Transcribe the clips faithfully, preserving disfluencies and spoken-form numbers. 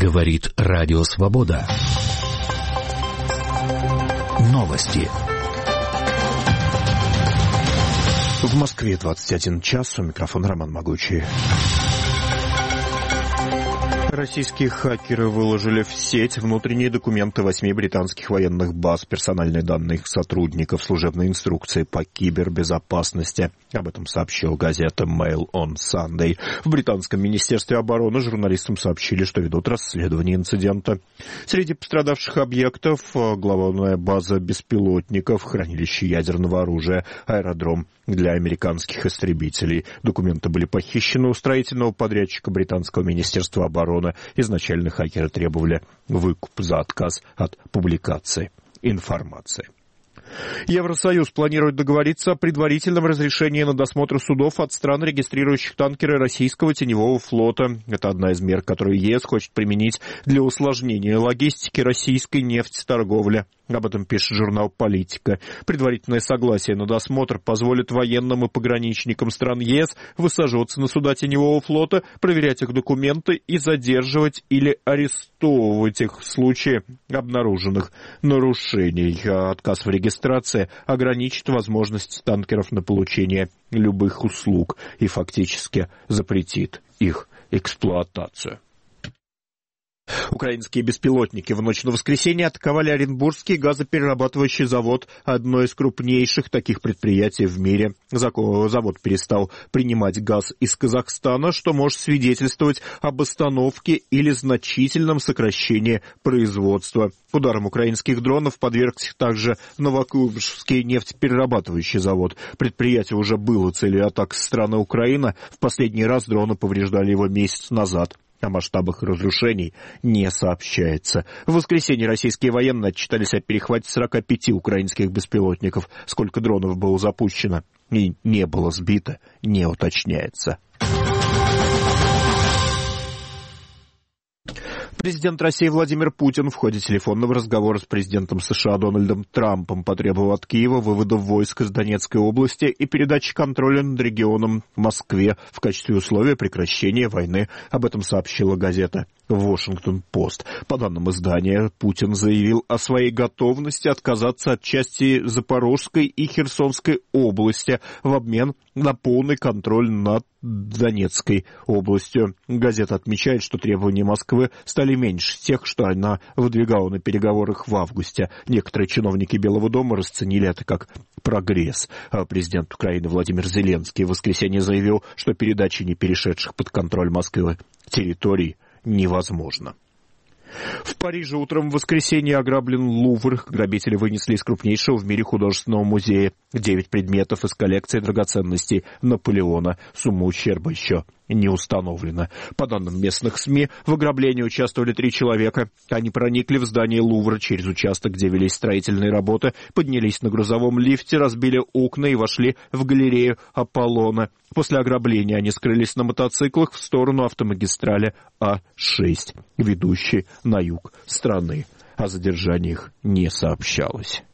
Говорит Радио Свобода. Новости. В Москве двадцать один час. У микрофона Роман Могучий. Российские хакеры выложили в сеть внутренние документы восьми британских военных баз, персональные данные их сотрудников, служебные инструкции по кибербезопасности. Об этом сообщила газета Mail on Sunday. В британском министерстве обороны журналистам сообщили, что ведут расследование инцидента. Среди пострадавших объектов главная база беспилотников, хранилище ядерного оружия, аэродром для американских истребителей. Документы были похищены у строительного подрядчика британского министерства обороны. Изначально хакеры требовали выкуп за отказ от публикации информации. Евросоюз планирует договориться о предварительном разрешении на досмотр судов от стран, регистрирующих танкеры российского теневого флота. Это одна из мер, которую ЕС хочет применить для усложнения логистики российской нефтеторговли. Об этом пишет журнал «Политика». Предварительное согласие на досмотр позволит военным и пограничникам стран ЕС высаживаться на суда теневого флота, проверять их документы и задерживать или арестовывать их в случае обнаруженных нарушений. Отказ в регистрации ограничит возможности танкеров на получение любых услуг и фактически запретит их эксплуатацию. Украинские беспилотники в ночь на воскресенье атаковали Оренбургский газоперерабатывающий завод, одно из крупнейших таких предприятий в мире. Завод перестал принимать газ из Казахстана, что может свидетельствовать об остановке или значительном сокращении производства. Ударом украинских дронов подвергся также Новокуйбышевский нефтеперерабатывающий завод. Предприятие уже было целью атак со стороны Украины. В последний раз дроны повреждали его месяц назад. О масштабах разрушений не сообщается. В воскресенье российские военные отчитались о перехвате сорока пяти украинских беспилотников. Сколько дронов было запущено и не было сбито, не уточняется. Президент России Владимир Путин в ходе телефонного разговора с президентом США Дональдом Трампом потребовал от Киева вывода войск из Донецкой области и передачи контроля над регионом Москве в качестве условия прекращения войны. Об этом сообщила газета «Вашингтон-Пост». По данным издания, Путин заявил о своей готовности отказаться от части Запорожской и Херсонской области в обмен на полный контроль над Донецкой областью. Газета отмечает, что требования Москвы стали меньше тех, что она выдвигала на переговорах в августе. Некоторые чиновники Белого дома расценили это как прогресс. Президент Украины Владимир Зеленский в воскресенье заявил, что передача не перешедших под контроль Москвы территорий невозможно. В Париже утром в воскресенье ограблен Лувр. Грабители вынесли из крупнейшего в мире художественного музея девять предметов из коллекции драгоценностей Наполеона. Сумма ущерба еще не установлена. По данным местных СМИ, в ограблении участвовали три человека. Они проникли в здание Лувра через участок, где велись строительные работы, поднялись на грузовом лифте, разбили окна и вошли в галерею Аполлона. После ограбления они скрылись на мотоциклах в сторону автомагистрали А шесть, ведущей на юг страны. О задержании их не сообщалось.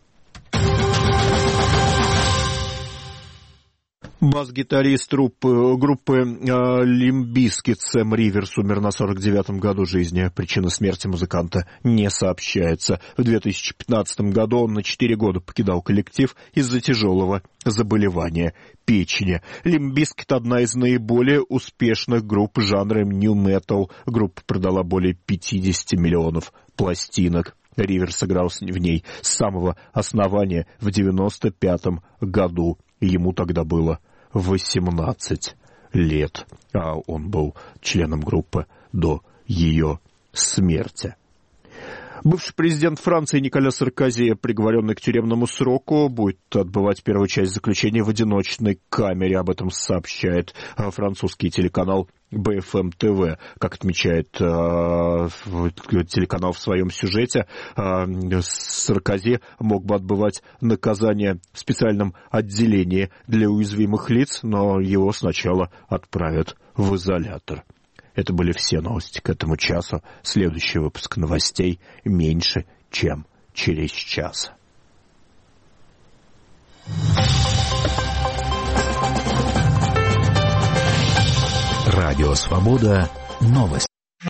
Бас-гитарист группы, группы э, Лимп Бизкит Сэм Риверс умер на сорок девятом году жизни. Причина смерти музыканта не сообщается. В две тысячи пятнадцатом году он на четыре года покидал коллектив из-за тяжелого заболевания печени. Лимп Бизкит — одна из наиболее успешных групп жанра нью-метал. Группа продала более пятьдесят миллионов пластинок. Риверс сыграл в ней с самого основания в девяносто пятом году. Ему тогда было восемнадцать лет, а он был членом группы до ее смерти. Бывший президент Франции Николя Саркози, приговоренный к тюремному сроку, будет отбывать первую часть заключения в одиночной камере. Об этом сообщает французский телеканал Бэ Эф Эм Тэ Вэ. Как отмечает э, телеканал в своем сюжете, э, Саркози мог бы отбывать наказание в специальном отделении для уязвимых лиц, но его сначала отправят в изолятор. Это были все новости к этому часу. Следующий выпуск новостей меньше, чем через час. Радио Свобода. Новости.